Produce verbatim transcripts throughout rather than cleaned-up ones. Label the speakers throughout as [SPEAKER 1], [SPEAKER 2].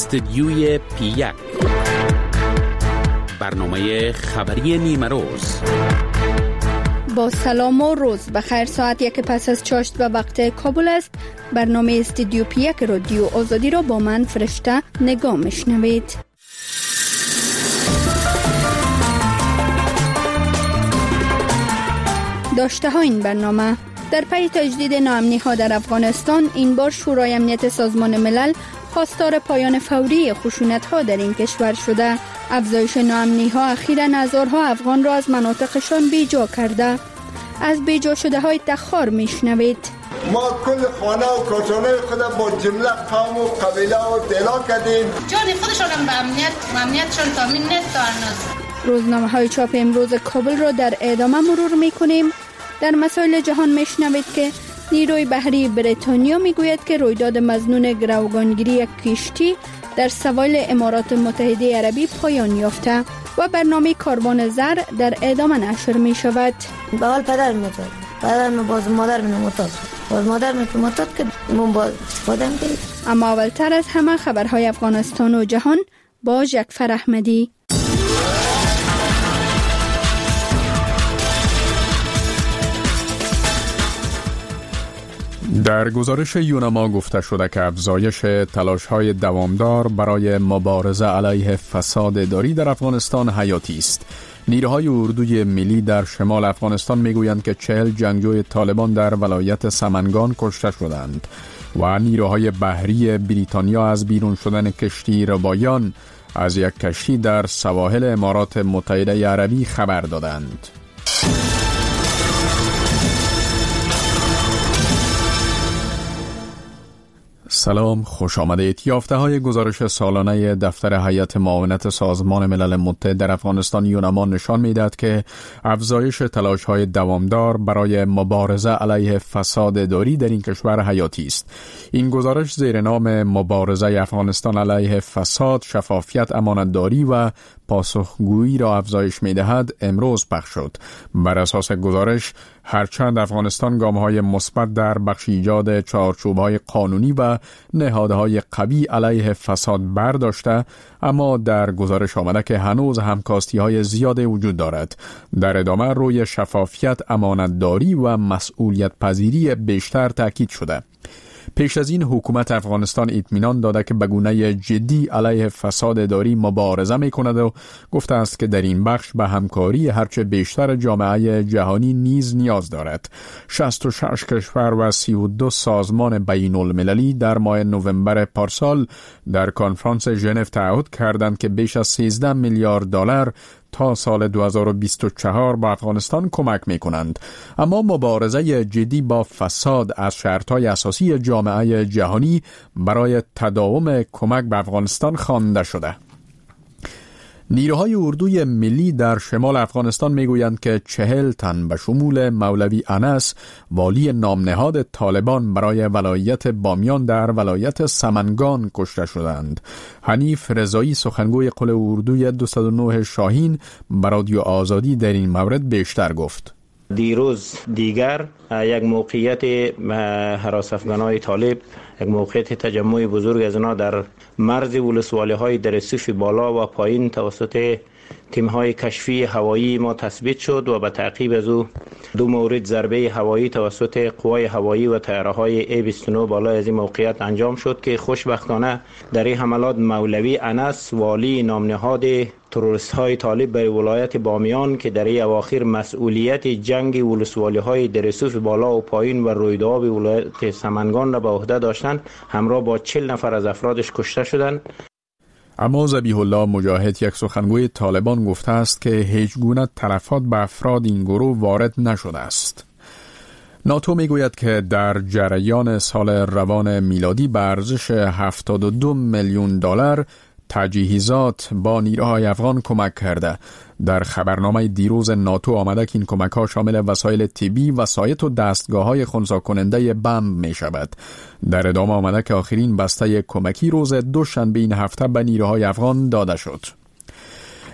[SPEAKER 1] استدیوی پی یک، برنامه خبری نیمه روز.
[SPEAKER 2] با سلام و روز بخیر. ساعت یک پس از چاشت و وقت کابل است. برنامه استدیو پی یک رادیو آزادی را با من فرشته نگاه میشنوید. داشته ها این برنامه: در پی تجدید ناامنی ها در افغانستان، این بار شورای امنیت سازمان ملل خواستار پایان فوری خشونت ها در این کشور شده. افزایش ناامنی ها اخیراً هزارها افغان را از مناطقشان بیجا کرده. از بیجا شده های تخار میشنوید.
[SPEAKER 3] ما کل خانه و کارخانه خود با جمله قوم و قبیله و دلا کردیم.
[SPEAKER 4] جان خودشان هم به امنیت و امنیتشان تامین نیست.
[SPEAKER 2] روزنامه های چاپ امروز کابل را در ادامه مرور میکنیم. در مسائل جهان میشنوید که نیروی بحری بریتانیا میگوید که رویداد مظنون گروگانگیری یک کشتی در سواحل امارات متحده عربی پایان یافته و برنامه کاروان زر در ادامه نشر می شود.
[SPEAKER 5] به حال پدر میتاد پدر می باز مادر می معتاد باز مادر می معتاد که من باز استفاده میکنیم.
[SPEAKER 2] اما اولتر از همه خبرهای افغانستان و جهان با جعفر احمدی.
[SPEAKER 6] در گزارش یونما گفته شده که افزایش تلاش‌های دوامدار برای مبارزه علیه فساد اداری در افغانستان حیاتی است. نیروهای اردوی ملی در شمال افغانستان میگویند که چهل جنگجوی طالبان در ولایت سمنگان کشته شدند و نیروهای بحری بریتانیا از بیرون شدن کشتی ربایان از یک کشتی در سواحل امارات متحده عربی خبر دادند. سلام، خوش آمدید. یافته های گزارش سالانه دفتر هیئت معاونت سازمان ملل متحد در افغانستان یونما نشان می‌دهد که افزایش تلاش های دوامدار برای مبارزه علیه فساد اداری در این کشور حیاتی است. این گزارش زیر نام مبارزه افغانستان علیه فساد، شفافیت، امانتداری و پاسخگویی را افزایش می‌دهد امروز پخش شد. بر اساس گزارش، هرچند افغانستان گام‌های مثبت در بخش ایجاد چارچوب‌های قانونی و نهادهای قوی علیه فساد برداشته، اما در گزارش آمده که هنوز همکاستی‌های زیاد وجود دارد. در ادامه روی شفافیت، امانتداری و مسئولیت پذیری بیشتر تاکید شده. پیش از این حکومت افغانستان اطمینان داده که به گونه جدی علیه فساد اداری مبارزه می‌کند و گفته است که در این بخش به همکاری هرچه بیشتر جامعه جهانی نیز نیاز دارد. شصت و شش کشور و سی و دو سازمان بین المللی در ماه نوامبر پارسال در کنفرانس ژنو تعهد کردند که بیش از سیزده میلیارد دلار تا سال دو هزار و بیست و چهار با افغانستان کمک می کنند. اما مبارزه جدی با فساد از شرطهای اساسی جامعه جهانی برای تداوم کمک به افغانستان خوانده شده. نیروهای اردوی ملی در شمال افغانستان میگویند که چهل تن به شمول مولوی انس، والی نامنهاد طالبان برای ولایت بامیان در ولایت سمنگان کشته شدند. حنیف رضایی، سخنگوی قل اردوی دویست و نه شاهین، به رادیو آزادی در این مورد بیشتر گفت.
[SPEAKER 7] دیروز دیگر یک موقعیت هراس افغانای طالب، یک موقعیت تجمع بزرگ از آنها در مرز ولسوالی های در رصیف بالا و پایین توسط تیم های کشفی هوایی ما تثبیت شد و به تعقیب از او دو مورد ضربه هوایی توسط قوای هوایی و طیاره های ای بیست و نه بالا از این موقعیت انجام شد که خوشبختانه در این حملات مولوی انس، والی نامنهاد تروریست های طالب بر ولایت بامیان که در این اواخر مسئولیت جنگ ولسوالی های در رصیف بالا و پایین و رویداد ولایت سمنگان را به عهده داشتند، همراه با چهل نفر از افرادش کشته شدند.
[SPEAKER 6] اما ذبیح الله مجاهد، یک سخنگوی طالبان، گفته است که هیچ گونه تلفات به افراد این گروه وارد نشده است. ناتو میگوید که در جریان سال روان میلادی به ارزش هفتاد و دو میلیون دلار تجهیزات با نیروهای افغان کمک کرده. در خبرنامه دیروز ناتو آمده که این کمک ها شامل وسایل طبی، وسایط و دستگاه های خنثی کننده بمب می شود. در ادامه آمده که آخرین بسته کمکی روز دوشنبه این هفته به نیروهای افغان داده شد.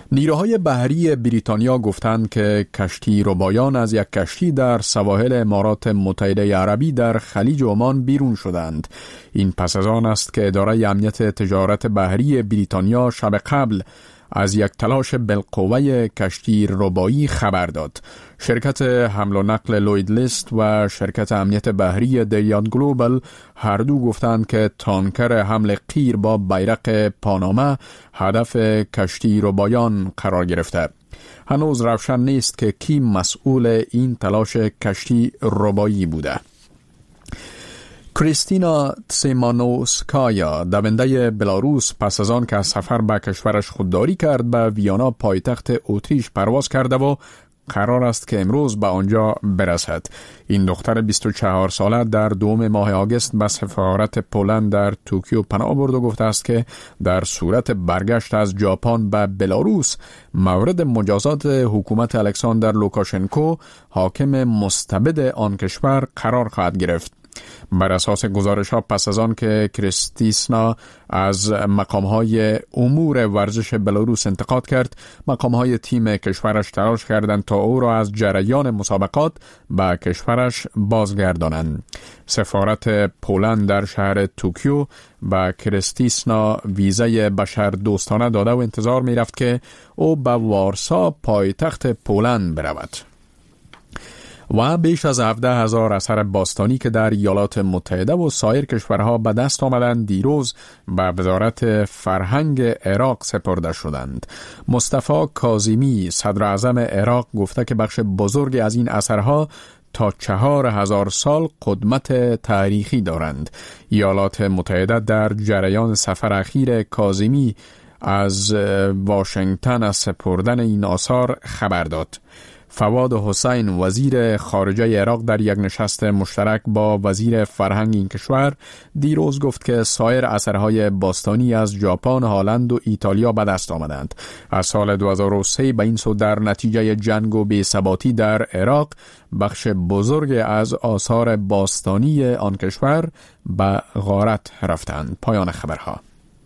[SPEAKER 6] نیروهای بحری بریتانیا گفتند که کشتی ربایان از یک کشتی در سواحل امارات متحده عربی در خلیج عمان بیرون شدند. این پس از آن است که اداره امنیت تجارت بحری بریتانیا شب قبل از یک تلاش بالقوه کشتی ربایی خبر داد. شرکت حمل و نقل لوید لیست و شرکت امنیت بحری دیاد گلوبال هر دو گفتند که تانکر حمل قیر با بیرق پاناما هدف کشتی ربایان قرار گرفته. هنوز روشن نیست که کی مسئول این تلاش کشتی ربایی بوده. کریستینا تسیمانوسکایا دونده بلاروس پس از آن که از سفر به کشورش خودداری کرد به ویانا پایتخت اتریش پرواز کرده و قرار است که امروز به آنجا برسد. این دختر بیست و چهار ساله در دوم ماه آگوست به سفارت پولند در توکیو پناه برد و گفته است که در صورت برگشت از ژاپن به بلاروس مورد مجازات حکومت الکساندر لوکاشنکو حاکم مستبد آن کشور قرار خواهد گرفت. بر اساس گزارش ها پس از آن که کریستیسنا از مقامهای امور ورزش بلاروس انتقاد کرد، مقامهای تیم کشورش تلاش کردند تا او را از جریان مسابقات به کشورش بازگردانند. سفارت پولند در شهر توکیو به کریستیسنا ویزای بشر دوستانه داده و انتظار می رفت که او به وارسا پایتخت پولند برود. و بیش از هفده هزار اثر باستانی که در ایالات متحده و سایر کشورها به دست آمدند دیروز به وزارت فرهنگ عراق سپرده شدند. مصطفی کاظمی صدر اعظم عراق گفته که بخش بزرگی از این اثرها تا چهار هزار سال قدمت تاریخی دارند. ایالات متحده در جریان سفر اخیر کاظمی از واشنگتن از سپردن این آثار خبر داد. فواد حسین وزیر خارجه عراق در یک نشست مشترک با وزیر فرهنگ این کشور دیروز گفت که سایر اثرهای باستانی از ژاپن، هلند و ایتالیا به دست آمدند. از سال دو هزار و سه به این سو در نتیجه جنگ و بی‌ثباتی در عراق بخش بزرگ از آثار باستانی آن کشور به غارت رفتند. پایان خبرها.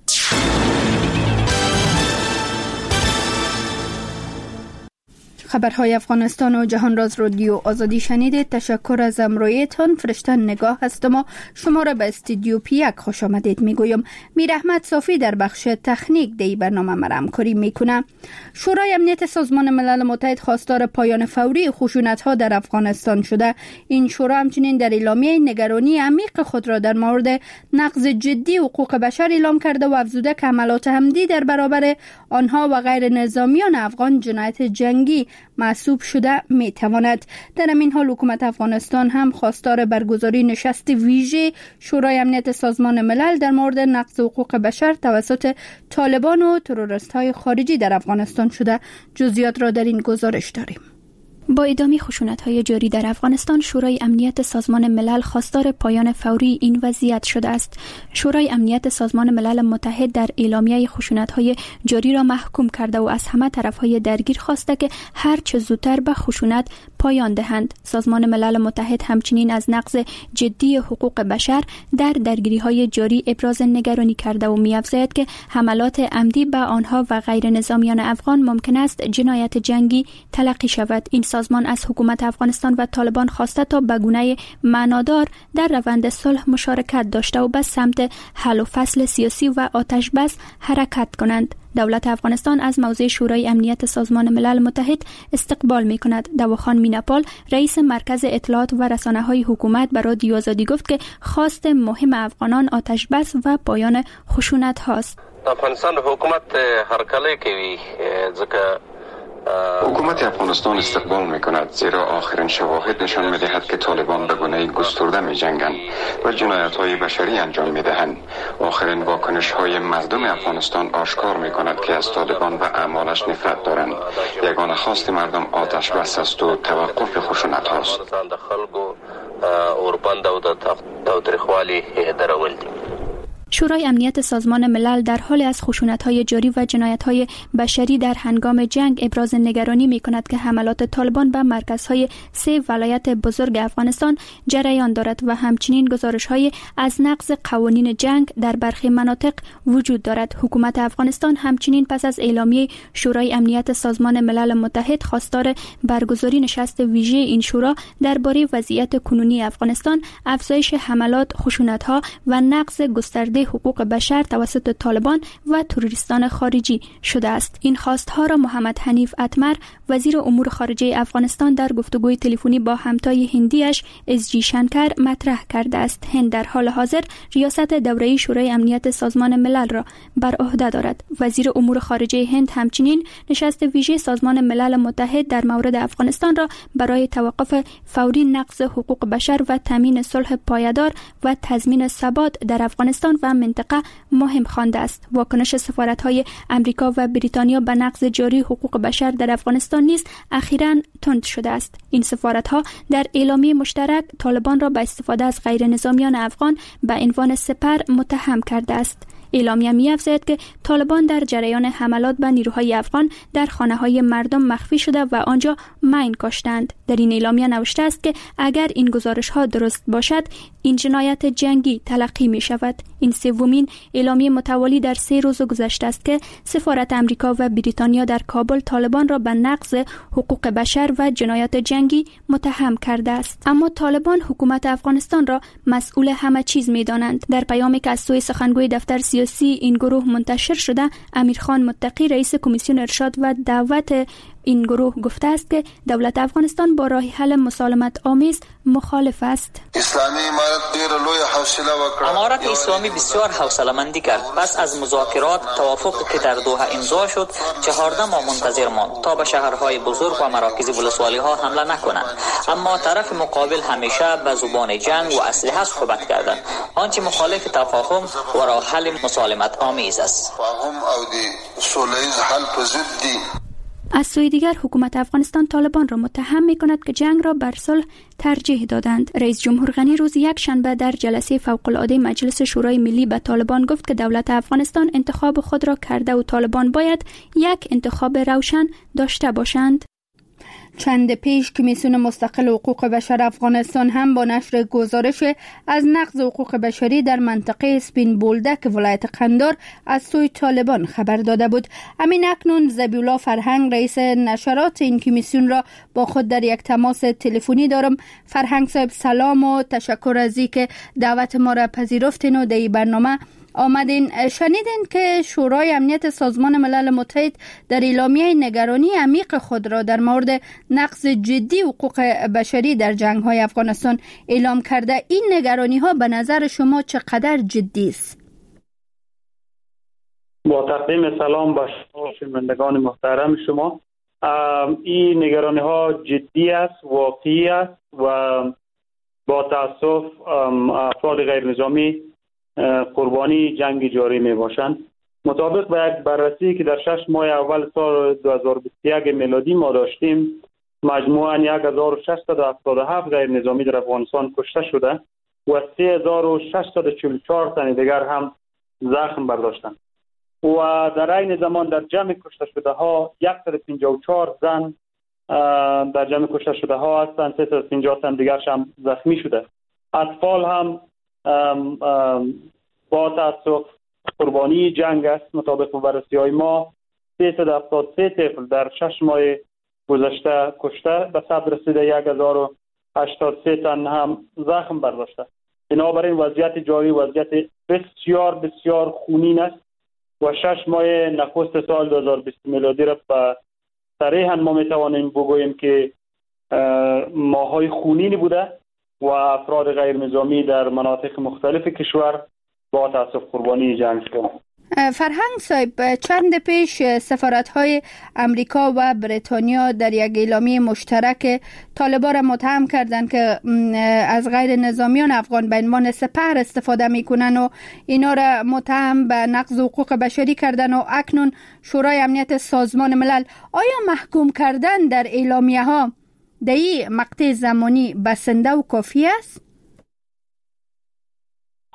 [SPEAKER 2] خبرهای افغانستان و جهان راز رادیو آزادی شنیدید. تشکر از همراهیتان. فرشتن نگاه هستم و شما را به استودیو پیک خوش آمدید میگویم. میر احمد صافی در بخش تکنیک دی برنامه مرا همکاری میکنه. شورای امنیت سازمان ملل متحد خواستار پایان فوری خشونت‌ها در افغانستان شده. این شورا همچنین در اعلامیه نگرانی عمیق خود را در مورد نقض جدی حقوق بشر اعلام کرده و افزوده که حملات حمدی در برابر آنها و غیر نظامیان افغان جنایت جنگی محسوب شده می تواند. در همین حال حکومت افغانستان هم خواستار برگزاری نشست ویژه شورای امنیت سازمان ملل در مورد نقض حقوق بشر توسط طالبان و تروریست های خارجی در افغانستان شده. جزئیات را در این گزارش داریم.
[SPEAKER 8] با ادامه خشونت‌های جاری در افغانستان، شورای امنیت سازمان ملل خواستار پایان فوری این وضعیت شده است. شورای امنیت سازمان ملل متحد در اعلامیه خشونت‌های جاری را محکوم کرده و از همه طرف‌های درگیر خواسته که هر چه زودتر به خشونت پایان دهند. سازمان ملل متحد همچنین از نقض جدی حقوق بشر در درگیری‌های جاری ابراز نگرانی کرده و می‌افزاید که حملات عمدی به آنها و غیر نظامیان افغان ممکن است جنایت جنگی تلقی شود. این سازمان از حکومت افغانستان و طالبان خواسته تا به گونه معنادار در روند صلح مشارکت داشته و به سمت حل و فصل سیاسی و آتش بس حرکت کنند. دولت افغانستان از موضع شورای امنیت سازمان ملل متحد استقبال می کند. دواخان میناپال رئیس مرکز اطلاعات و رسانه‌های حکومت به رادیو آزادی گفت که خواست مهم افغانان آتش بس و پایان خشونت هاست.
[SPEAKER 9] افغانستان حکومت هرکلی کوي ځکه
[SPEAKER 10] حکومت افغانستان استقبال می کند، زیرا آخرین شواهد نشان می دهد که طالبان به گونه گسترده می جنگند و جنایت های بشری انجام می دهند. آخرین واکنش های مردم افغانستان آشکار می کند که از طالبان و اعمالش نفرت دارند. یگانه خواست مردم آتش بس است و توقف خشونت هاست.
[SPEAKER 8] شورای امنیت سازمان ملل در حال از خشونت‌های جاری و جنایت‌های بشری در هنگام جنگ ابراز نگرانی می‌کند که حملات طالبان به مرکزهای سه ولایت بزرگ افغانستان جریان دارد و همچنین گزارش‌های از نقض قوانین جنگ در برخی مناطق وجود دارد. حکومت افغانستان همچنین پس از اعلامیه شورای امنیت سازمان ملل متحد خواستار برگزاری نشست ویژه این شورا درباره وضعیت کنونی افغانستان، افزایش حملات، خشونت‌ها و نقض گسترده حقوق بشر توسط طالبان و تروریستان خارجی شده است. این خواستها را محمد حنیف اتمر وزیر امور خارجه افغانستان در گفتگوی تلفنی با همتای هندیش اس جی شنکر مطرح کرده است. هند در حال حاضر ریاست دوره‌ای شورای امنیت سازمان ملل را بر عهده دارد. وزیر امور خارجه هند همچنین نشست ویژه سازمان ملل متحد در مورد افغانستان را برای توقف فوری نقض حقوق بشر و تامین صلح پایدار و تضمین ثبات در افغانستان و منطقه مهم خوانده است. واکنش سفارت‌های امریکا و بریتانیا به نقض جاری حقوق بشر در افغانستان نیز اخیراً تند شده است. این سفارت‌ها در اعلامیه مشترک طالبان را به استفاده از غیر نظامیان افغان به عنوان سپر متهم کرده است. اعلامیه می‌افزاید که طالبان در جریان حملات به نیروهای افغان در خانه‌های مردم مخفی شده و آنجا مین کاشتند. در این اعلامیه نوشته است که اگر این گزارش‌ها درست باشد، این جنایت جنگی تلقی می‌شود. این سومین اعلامیه متوالی در سه روز گذشته است که سفارت امریکا و بریتانیا در کابل طالبان را به نقض حقوق بشر و جنایت جنگی متهم کرده است. اما طالبان حکومت افغانستان را مسئول همه چیز می‌دانند. در پیامی که از سوی سخنگوی دفتر سیاسی این گروه منتشر شده، امیرخان متقی رئیس کمیسیون ارشاد و دعوت این گروه گفته است که دولت افغانستان با راه حل مسالمت آمیز مخالف است.
[SPEAKER 11] اسلامی امارت ډیر لوی حوصله وکړه. امارت اسلامی بسیار حوصله مندی کرد. پس از مذاکرات توافقی که در دوحه امضا شد، چهارده ماه منتظر ماند تا به شهرهای بزرگ و مراکز ولسوالی ها حمله نکنند. اما طرف مقابل همیشه به زبان جنگ و اسلحه صحبت کردند. آنچه مخالف تفاهم و راه حل مسالمت آمیز است. تفاهم او دی صلح حل پذیر.
[SPEAKER 8] از سوی دیگر حکومت افغانستان طالبان را متهم می کند که جنگ را بر صلح ترجیح دادند. رئیس جمهور غنی روز یک شنبه در جلسه فوق العاده مجلس شورای ملی به طالبان گفت که دولت افغانستان انتخاب خود را کرده و طالبان باید یک انتخاب روشن داشته باشند.
[SPEAKER 2] چند پیش کمیسیون مستقل حقوق بشر افغانستان هم با نشر گزارش از نقض حقوق بشری در منطقه سپین بولدک ولایت قندار از سوی طالبان خبر داده بود. همین اکنون ذبیحالله فرهنگ رئیس نشرات این کمیسیون را با خود در یک تماس تلفنی دارم. فرهنگ صاحب سلام و تشکر از اینکه دعوت ما را پذیرفتین و در این برنامه آمدین. شنیدین که شورای امنیت سازمان ملل متحد در اعلامیه نگرانی عمیق خود را در مورد نقض جدی حقوق بشری در جنگ‌های افغانستان اعلام کرده. این نگرانی ها به نظر شما چقدر جدی است؟
[SPEAKER 12] با تقدیم سلام به شما شنوندگان محترم شما، این نگرانی ها جدی است، واقعی است و با تاسف افراد غیر نظامی قربانی جنگ جاری می باشند. مطابق به یک بررسی که در شش ماه اول سال دو هزار و بیست و یک میلادی ما داشتیم، مجموعاً یک هزار و ششصد و هفتاد و هفت غیر نظامی در افغانستان کشته شده و سه هزار و ششصد و چهل و چهار تن دیگر هم زخم برداشتند و در عین زمان در جمع کشته شده ها صد و پنجاه و چهار زن در جمع کشته شده ها هستند، سیصد و پنجاه تن دیگرش هم زخمی شده. اطفال هم ام ام با تاسف قربانی جنگ است. مطابق بررسی های ما سیصد و هفتاد و سه طفل در شش ماه گذشته کشته، به صد رسیده یک هزار و هشتاد و سه تن هم زخم برداشته. بنابراین وضعیت جاری وضعیت بسیار بسیار خونین است و شش ماه نخست سال دو هزار و بیست میلادی را به صریحاً ما میتوانیم بگوییم که ماهای خونینی بوده و افراد غیر نظامی در مناطق مختلف کشور با تاسف قربانی جنگ شدند.
[SPEAKER 2] فرهنگ صاحب، چند پیش سفارت‌های امریکا و بریتانیا در یک اعلامیه مشترک طالبان را متهم کردند که از غیر نظامیان افغان به عنوان سپر استفاده میکنن و اینا را متهم به نقض حقوق بشری کردن و اکنون شورای امنیت سازمان ملل. آیا محکوم کردن در اعلامیه ها در این مقطع زمانی بسنده و کافی است؟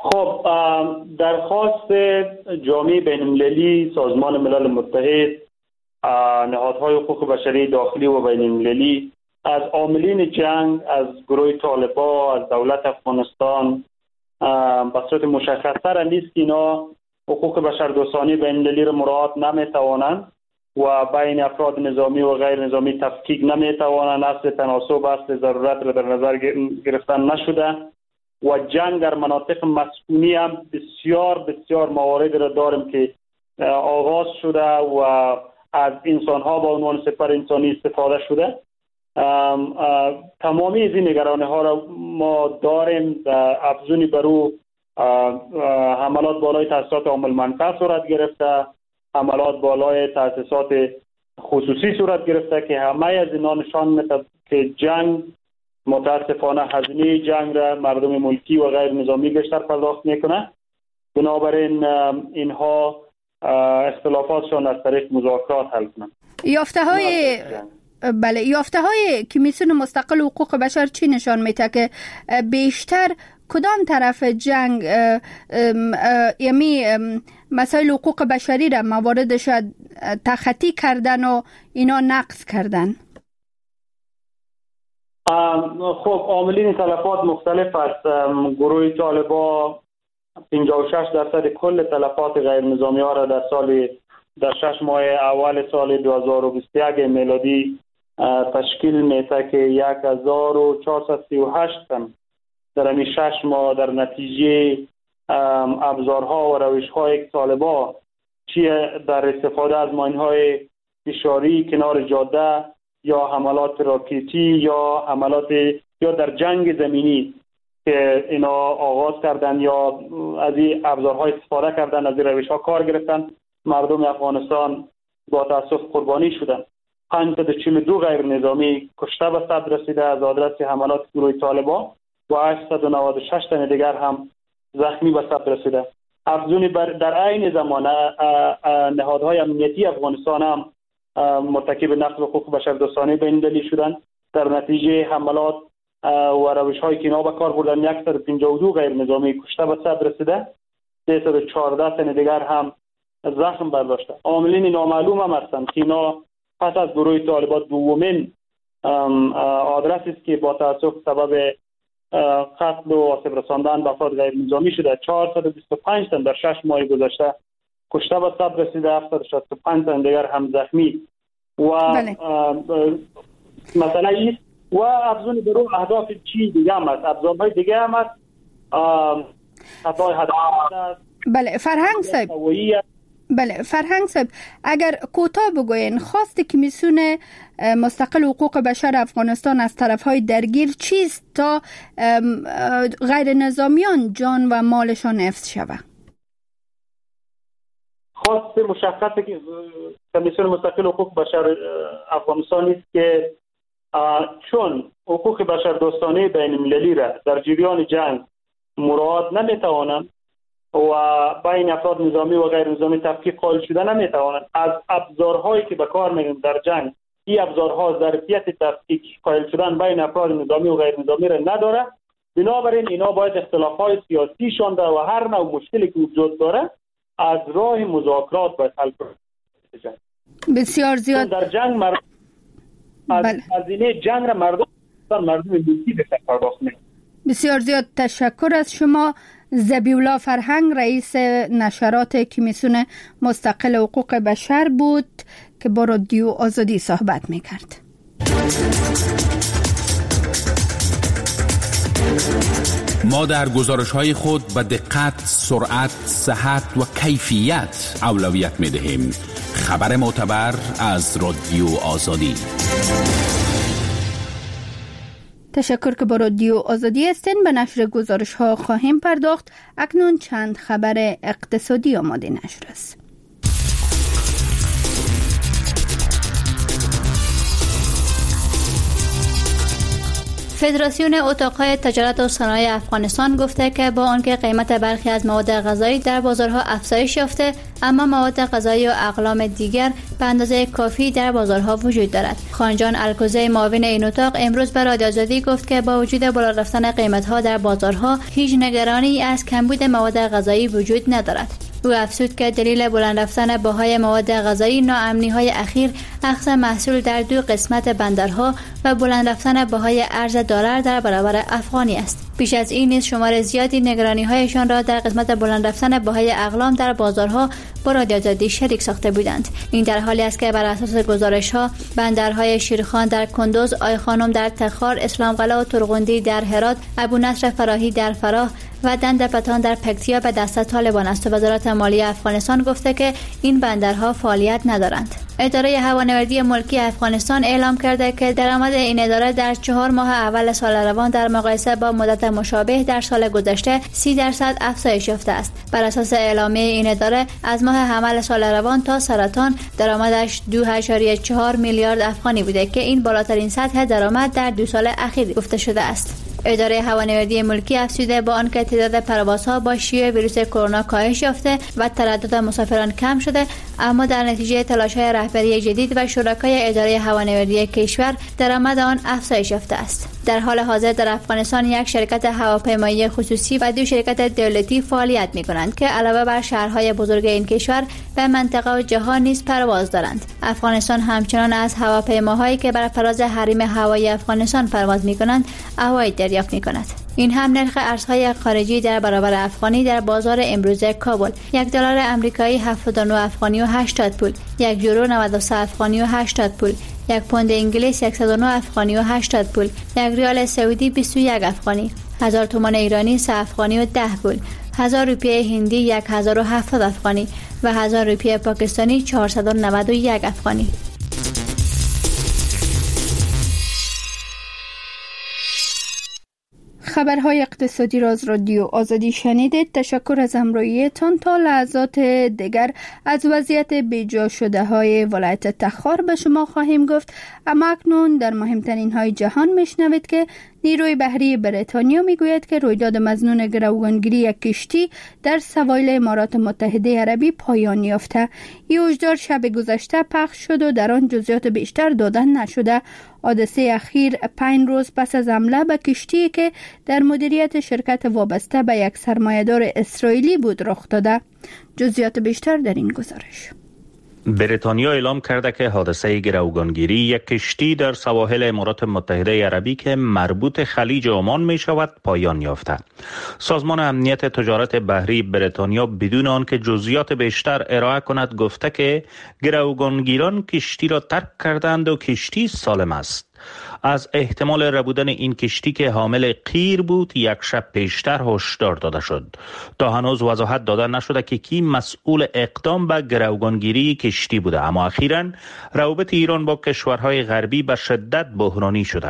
[SPEAKER 12] خب درخواست جامعه بین‌المللی، سازمان ملل متحد، نهادهای حقوق بشری داخلی و بین‌المللی از عاملین جنگ، از گروه طالبان، از دولت افغانستان به صورت مشخص‌تر نیست که اینا حقوق بشردوستانه بین‌المللی را مراعات نمی‌توانند و بین افراد نظامی و غیر نظامی تفکیک نمی‌توانند. اصل تناسب، اصل ضرورت را در نظر گرفتن نشده و جنگ در مناطق مسکونی هم بسیار بسیار موارد را داریم که آغاز شده و از انسان‌ها با عنوان سپر انسانی استفاده شده. تمامی از این نگرانی ها را ما داریم. افزونی برو حملات بالای تاسیسات عامل منفعه صورت گرفته، حملات بالای تاسیسات خصوصی صورت گرفته که همه از اینا نشان میده که جنگ متاسفانه هزینه جنگ را مردم ملکی و غیر نظامی بیشتر پرداخت میکنه. بنابراین اینها اختلافاتشان از طریق مذاکرات حل کنند.
[SPEAKER 2] یافته های بله یافته های کمیسیون مستقل حقوق بشر چی نشان میده که بیشتر کدام طرف جنگ یعنی مسائل حقوق بشری را مواردش تخطی کردن و اینا نقض کردن؟
[SPEAKER 12] خب عاملین تلفات مختلف است. گروه طالبان پنجاه و شش درصد کل تلفات غیر نظامی ها را در سال در شش ماه اول سال دو هزار و بیست و یک میلادی تشکیل میده که یک هزار و چهارصد و سی و هشت تن در این شش ماه در نتیجه ابزارها و روش‌های طالبان چی در استفاده از ماین‌های فشاری کنار جاده یا حملات راکتی یا حملات یا در جنگ زمینی که اینا آغاز کردن یا از این ابزارها استفاده کردن، از این روش‌ها کار گرفتن، مردم افغانستان با تاسف قربانی شدن. پانصد و چهل و دو غیر نظامی کشته به صد رسیده از آدرس حملات گروه طالبان و هشتصد و نود و شش تن دیگر هم زخمی به صد رسیده. افزونی بر در عین زمان نهادهای امنیتی افغانستان هم مرتکب نقض حقوق بشردوستانه بین‌المللی شدند. در نتیجه حملات و روش‌هایی که اینا به کار بردن صد و پنجاه و دو غیر نظامی کشته به صد رسیده، سیصد و چهارده تن دیگر هم زخم برداشته. عاملین نامعلوم هم هستند که اینا پس از گروه طالبان دومین آدرسی است که با تاسف سبب قتل و آسیب رساندن به افراد غیر نظامی شده. چهارصد و بیست و پنج تن در شش ماه گذشته کشته به صد رسیده، هفتصد و شصت و پنج تن دیگر هم زخمی و مثلا است. و افزون برو اهداف چی دیگه هم هست، ابزارهای دیگه هم هست. خطای هدف
[SPEAKER 2] بله فرهنگ صاحب بله فرهنگ صاحب اگر کوتاه بگوین خواست کمیسیون مستقل حقوق بشر افغانستان از طرفهای درگیر چیست تا غیر نظامیان جان و مالشان حفظ شود؟
[SPEAKER 12] خواست مشخصه که کمیسیون مستقل حقوق بشر افغانستان است که چون حقوق بشر دوستانه بین المللی را در جریان جنگ مراعات نمیتوانند و بین افراد نظامی و غیر نظامی تفکیک قائل شده نمیتوانند، از ابزارهایی که به کار میگیرند در جنگ این ابزارها ظرفیت تفکیک قائل شدن بین افراد نظامی و غیر نظامی را نداره. بنابراین اینا باید اختلافات سیاسیشان در و هر نوع مشکلی که وجود داره از راه مذاکرات باید حل کنند.
[SPEAKER 2] بسیار زیاد
[SPEAKER 12] در جنگ مردم از هزینه جنگ را مردم مردم ملکی به پرداخت میکنند.
[SPEAKER 2] بسیار زیاد تشکر از شما. ذبیح‌الله فرهنگ رئیس نشرات کمیسیون مستقل حقوق بشر بود که با رادیو آزادی صحبت میکرد.
[SPEAKER 1] ما در گزارش‌های خود به دقت، سرعت، صحت و کیفیت اولویت می‌دهیم. خبر معتبر از رادیو آزادی.
[SPEAKER 2] تشکر که با رادیو آزادی هستین. به نشر گزارش ها خواهیم پرداخت. اکنون چند خبر اقتصادی آماده نشر است.
[SPEAKER 13] فدراسیون اتاق‌های تجارت و صنایع افغانستان گفته که با آنکه قیمت برخی از مواد غذایی در بازارها افزایش یافته، اما مواد غذایی و اقلام دیگر به اندازه کافی در بازارها وجود دارد. خانجان الکوزی، معاون این اتاق، امروز به رادیو آزادی گفت که با وجود بالا رفتن قیمت‌ها در بازارها، هیچ نگرانی از کمبود مواد غذایی وجود ندارد. او افزود که دلیل بلند رفتن بهای مواد غذایی ناامنی‌های اخیر اخذ محصول در دو قسمت بندرها و بلند رفتن بهای ارز دلار در برابر افغانی است. پیش از این نیز شمار زیادی نگرانی‌هایشان را در قسمت بلند رفتن بهای اقلام در بازارها با رادیو آزادی شریک ساخته بودند. این در حالی است که بر اساس گزارش‌ها بندرهای شیرخان در کندوز، آی خانم در تخار، اسلام قلعه و ترغندی در هرات، ابو نصر فراهی در فراه و دند پتان در پکتیا به دست طالبان است. وزارت مالیه افغانستان گفته که این بندرها فعالیت ندارند. اداره هوانوردی ملکی افغانستان اعلام کرده که درآمد این اداره در چهار ماه اول سال روان در مقایسه با مدت مشابه در سال گذشته سی درصد افزایش یافته است. بر اساس اعلامیه این اداره از ماه حمل سال روان تا سرطان درآمدش دو ممیز چهار میلیارد افغانی بوده که این بالاترین سطح درآمد در دو سال اخیر گفته شده است. اداره هوانوردی ملکی افزوده با آنکه تعداد پروازها با شیوع ویروس کرونا کاهش یافته و تردد مسافران کم شده، اما در نتیجه تلاش‌های رهبری جدید و شرکای اداره هوانوردی کشور درآمد آن افزایش یافته است. در حال حاضر در افغانستان یک شرکت هواپیمایی خصوصی و دو شرکت دولتی فعالیت می‌کنند که علاوه بر شهرهای بزرگ این کشور به منطقه و جهان نیز پرواز دارند. افغانستان همچنان از هواپیماهایی که بر فراز حریم هوایی افغانستان پرواز می‌کنند عواید دریافت می‌کند. این هم نرخ ارزهای خارجی در برابر افغانی در بازار امروز کابل: یک دلار آمریکایی هفتاد و نه افغانی و هشتاد پول، یک یورو نود و سه افغانی و هشتاد پول، یک پوند انگلیس صد و نه افغانی و هشتاد پول، یک ریال سعودی بیست و یک افغانی، هزار تومان ایرانی سه افغانی و ده پول، هزار روپیه هندی یک هزار و هفتاد افغانی و هزار روپیه پاکستانی چهارصد و نود و یک افغانی.
[SPEAKER 2] خبرهای اقتصادی را از رادیو آزادی شنیدید. تشکر از همراهیتان. تا لحظات دیگر از وضعیت بیجا شده های ولایت تخار به شما خواهیم گفت، اما اکنون در مهمترین های جهان میشنوید که نیروی بحری بریتانیا میگوید که رویداد مظنون گروگانگیری یک کشتی در سواحل امارات متحده عربی پایان یافته. این هشدار شب گذشته پخش شد و در آن جزئیات بیشتر داده نشده. حادثه اخیر پنج روز پس از حمله به کشتی که در مدیریت شرکت وابسته به یک سرمایه‌دار اسرائیلی بود رخ داده. جزئیات بیشتر در این گزارش.
[SPEAKER 14] بریتانیا اعلام کرده که حادثه گروگانگیری یک کشتی در سواحل امارات متحده عربی که مربوط خلیج عمان می شود پایان یافته. سازمان امنیت تجارت بحری بریتانیا بدون آنکه جزئیات بیشتر ارائه کند گفته که گروگانگیران کشتی را ترک کردند و کشتی سالم است. از احتمال ربودن این کشتی که حامل قیر بود یک شب پیشتر هشدار داده شد. تا هنوز وضاحت داده نشده که کی مسئول اقدام به گروگانگیری کشتی بوده، اما اخیراً روابط ایران با کشورهای غربی به شدت بحرانی شده.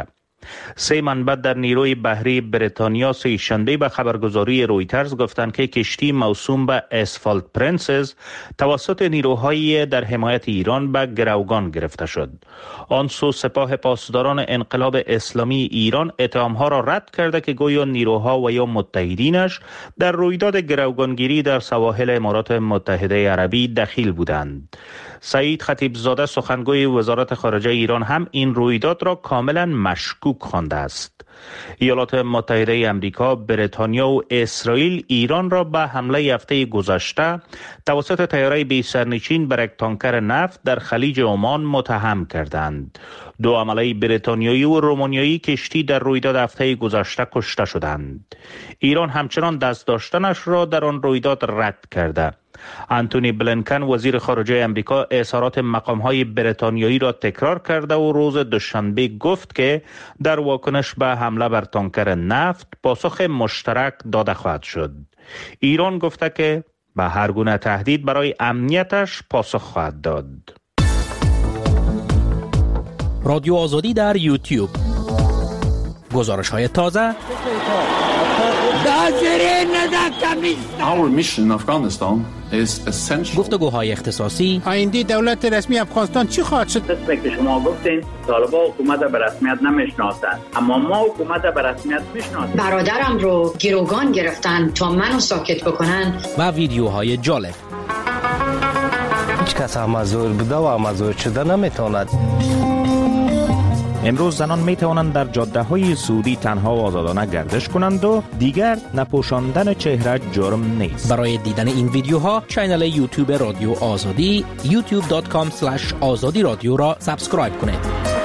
[SPEAKER 14] سه منبع در نیروی بحری بریتانیا سه شنبه به خبرگزاری رویترز گفتند که کشتی موسوم به اسفالت پرنسس توسط نیروهای در حمایت ایران به گروگان گرفته شد. آن سو سپاه پاسداران انقلاب اسلامی ایران اتهامها را رد کرده که گویا نیروها و یا متحدینش در رویداد گروگانگیری در سواحل امارات متحده عربی دخیل بودند. سعید خطیبزاده سخنگوی وزارت خارجه ایران هم این رویداد را کاملا مشکوک خوانده است. ایالات متحده آمریکا، بریتانیا و اسرائیل ایران را به حمله هفته گذشته توسط طیاره بی سرنشین بر یک تانکر نفت در خلیج عمان متهم کردند. دو عمله بریتانیایی و رومانیایی کشتی در رویداد هفته گذشته کشته شدند. ایران همچنان دست داشتنش را در آن رویداد رد کرده. آنتونی بلینکن وزیر خارجه آمریکا اظهارات مقام‌های بریتانیایی را تکرار کرده و روز دوشنبه گفت که در واکنش به حمله بر تانکر نفت پاسخ مشترک داده خواهد شد. ایران گفته که به هر گونه تهدید برای امنیتش پاسخ خواهد داد.
[SPEAKER 15] رادیو آزادی در یوتیوب، گزارش‌های تازه،
[SPEAKER 16] Our mission in Afghanistan is essential.
[SPEAKER 15] گفتگوهای اختصاصی.
[SPEAKER 17] آینده دولت رسمی افغانستان چی خواهد شد؟
[SPEAKER 18] قسمی که شما گفتین طالبان حکومت به رسمیت نمیشناسند، اما ما حکومت به رسمیت میشناسیم.
[SPEAKER 19] برادرم رو گروگان گرفتن تا منو ساکت بکنن.
[SPEAKER 15] و ویدیوهای جالب.
[SPEAKER 20] هیچ کس امازور بوده و امازور شده نمیتواند.
[SPEAKER 14] امروز زنان می توانند در جاده های سعودی تنها و آزادانه گردش کنند و دیگر نپوشاندن چهره جرم نیست.
[SPEAKER 15] برای دیدن این ویدیوها کانال یوتیوب رادیو آزادی یوتیوب دات کام اسلش آزادی رادیو را سابسکرایب کنید.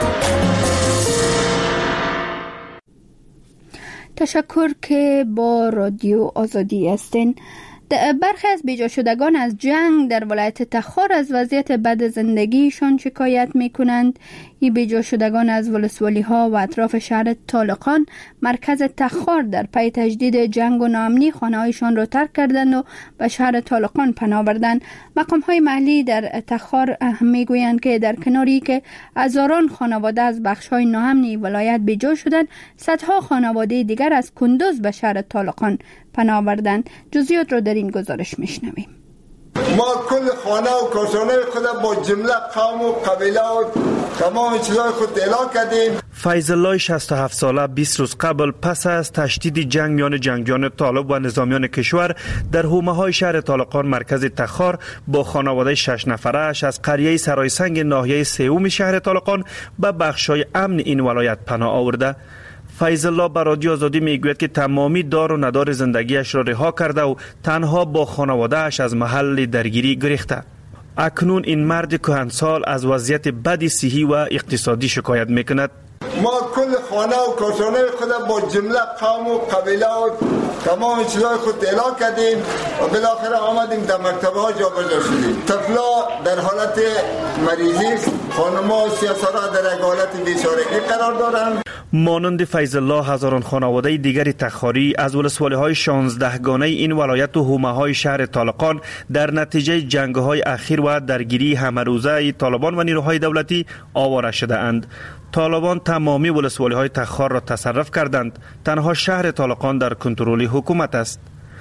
[SPEAKER 2] تشکر که با رادیو آزادی هستین. برخی از بیجا شدگان از جنگ در ولایت تخار از وضعیت بد زندگیشان شکایت می کنند. این بیجا شدگان از ولسوالی ها و اطراف شهر طالقان مرکز تخار در پی تجدید جنگ و ناامنی خانه هایشان را ترک کردند و به شهر طالقان پناه بردند. مقام های محلی در تخار می گویند که در کناری که هزاران خانواده از بخش های ناامنی ولایت بیجا شدند، صدها خانواده دیگر از کندوز به شهر طالقان پناه بردند. جزئیات را در این گزارش میشنویم.
[SPEAKER 3] ما کل خانه و کاشانه خود با جمله قوم و قبیله و تمام چیزای خود اعلام کردیم.
[SPEAKER 21] فیض الله شصت و هفت ساله بیست روز قبل پس از تشدید جنگ میان جنگجویان طالب و نظامیان کشور در حومه های شهر طالقان مرکز تخار با خانواده شش نفرش از قریه سرای سنگ ناحیه سوم شهر طالقان به بخش‌های امن این ولایت پناه آورده. فیض الله به رادیو آزادی میگوید که تمامی دار و ندار زندگیش را رها کرده و تنها با خانواده اش از محل درگیری گریخته. اکنون این مرد کهنسال از وضعیت بد صحی و اقتصادی شکایت میکند.
[SPEAKER 3] ما کل خانه و کاشانه خود با جمله قوم و قبیله و تمام چیزای خود اعلام کردیم و بالاخره آمدیم در مکتبه ها جابجا شدیم. طفلا در حالت مریضی، خانم‌ها و سیاسرها در یک حالت بیچارگی قرار دارند.
[SPEAKER 21] مانند فیض الله هزاران خانواده دیگری تخاری از ولسوالی های شانزده گانه این ولایت و حومه های شهر طالقان در نتیجه جنگ های اخیر و درگیری همروزه طالبان و نیروهای دولتی آواره شده اند. طالبان تمامی ولسوالی های تخار را تصرف کردند. تنها شهر طالقان در کنترل حکومت است.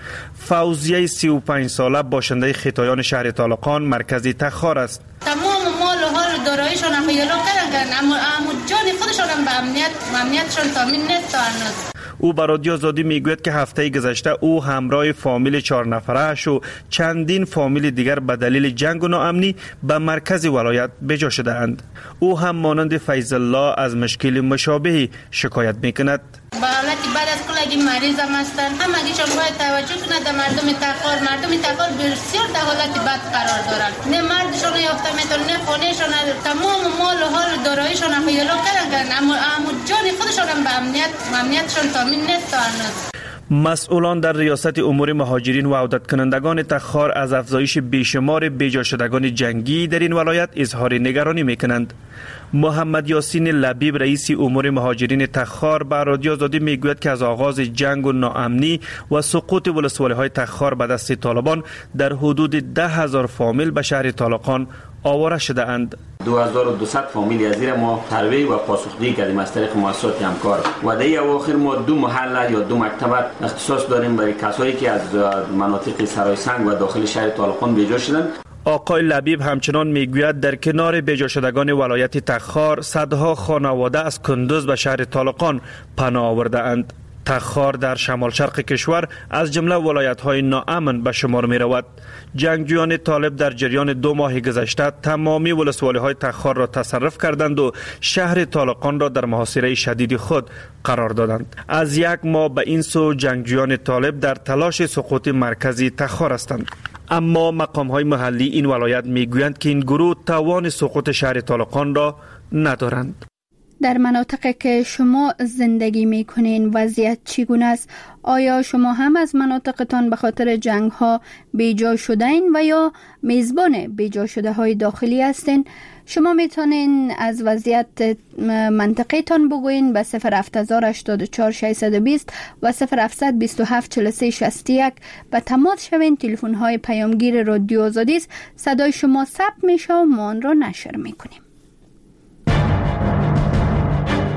[SPEAKER 21] فوزیه سی و پنج ساله باشنده خطایان شهر طالقان مرکزی تخار است.
[SPEAKER 4] تمام مال و حال داراییشون هم یلو کردن، اما جان خودشون هم به امنیت امنیتشون تامین نیست تا هنوز.
[SPEAKER 21] او به رادیو آزادی میگوید که هفته گذشته او همراه فامیل چهار نفره‌اش و چندین فامیل دیگر به دلیل جنگ و ناامنی به مرکز ولایت بجا شده اند. او هم مانند فیض الله از مشکل مشابهی شکایت میکند.
[SPEAKER 4] با حالتی بعد از کلگی مریض هم هستن، همگیشون باید توجه کنند در مردم تخار. مردم تخار بسیار در حالت بد قرار دارند. نه مردشون یافته میتونن، نه خانهشون، تمام مال و حال داراییشون هم یلو کردن، اما جان خودشون هم به امنیت امنیتشون تامین نیست تا هنوز.
[SPEAKER 21] مسئولان در ریاست امور مهاجرین و عودت کنندگان تخار از افزایش بیشمار بیجا شدگان جنگی در این ولایت اظهار نگرانی میکنند. محمد یاسین لبیب رئیس امور مهاجرین تخار به رادیو آزادی میگوید که از آغاز جنگ و ناامنی و سقوط ولسوالی های تخار به دست طالبان در حدود ده هزار فامیل به شهر طالقان آواره شده اند.
[SPEAKER 22] دو هزار و دویست فامیل از زیر ما ترویج و پاسخگویی کردیم از طریق مؤسسات همکار و در اواخر ما دو محله یا دو مکتب اختصاص داریم برای کسایی که از مناطق سرای سنگ و داخل شهر طالقان بیجا شدند.
[SPEAKER 21] آقای لبیب همچنان میگوید در کنار بیجا شدگان ولایت تخار صدها خانواده از کندوز به شهر طالقان پناه آورده اند. تخار در شمال شرق کشور از جمله ولایت‌های ناامن به شمار می رود. جنگجویان طالب در جریان دو ماه گذشته تمامی ولسوالی‌های تخار را تصرف کردند و شهر طالقان را در محاصره شدید خود قرار دادند. از یک ماه به این سو جنگجویان طالب در تلاش سقوط مرکزی تخار هستند. اما مقام‌های محلی این ولایت می‌گویند که این گروه توان سقوط شهر طالقان را ندارند.
[SPEAKER 2] در مناطقی که شما زندگی میکنین وضعیت چگونه است؟ آیا شما هم از مناطقتان به خاطر جنگ ها بیجا شدین و یا میزبان بیجا شده های داخلی هستین؟ شما میتونین از وضعیت منطقه تان بگوین به صفر هفت هزار هشتاد و چهار ششصد و بیست و صفر هفتصد بیست و هفت چهل و سه شصت و یک به تماس شوین. تلفن های پیامگیر رادیو آزادی است. صدای شما ثبت میشه و ما آن را نشر میکنیم.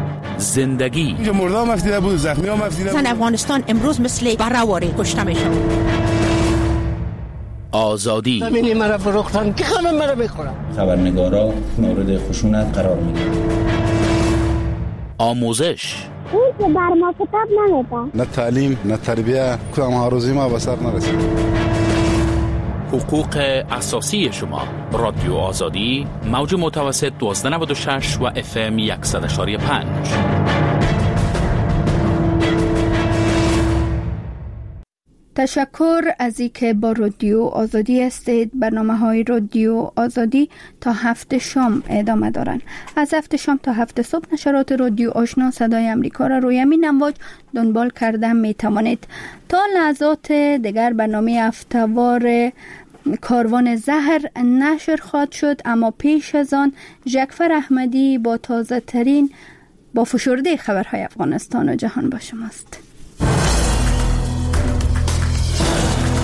[SPEAKER 1] زندگی.
[SPEAKER 5] اینجا مرده هم افتیده بود، زخمی هم افتیده بود.
[SPEAKER 7] زن افغانستان امروز مثل برهواری کشته میشن.
[SPEAKER 1] آزادی.
[SPEAKER 23] زمینی مرا فروختن که همه مرا میخورن.
[SPEAKER 24] خبرنگارا مورد خشونت قرار میگیرن.
[SPEAKER 1] آموزش.
[SPEAKER 25] این که بر ما کتاب نمیده.
[SPEAKER 5] نه تعلیم، نه تربیه، کدام هاروزی ما به سر نرسید.
[SPEAKER 1] حقوق اساسی شما. رادیو آزادی، موج متوسط دوازده نود و شش و اف ام صد و یک و پنج.
[SPEAKER 2] تشکر از اینکه با رادیو آزادی هستید. برنامه های رادیو آزادی تا هفت شام ادامه دارن. از هفت شام تا هفت صبح نشرات رادیو آشنا صدای امریکا را روی همین امواج دنبال کرده می توانید. تا لحظات دیگر برنامه هفته‌وار کاروان زهر نشر خواهد شد، اما پیش از آن جعفر احمدی با تازه ترین با فشرده خبرهای افغانستان و جهان با شماست.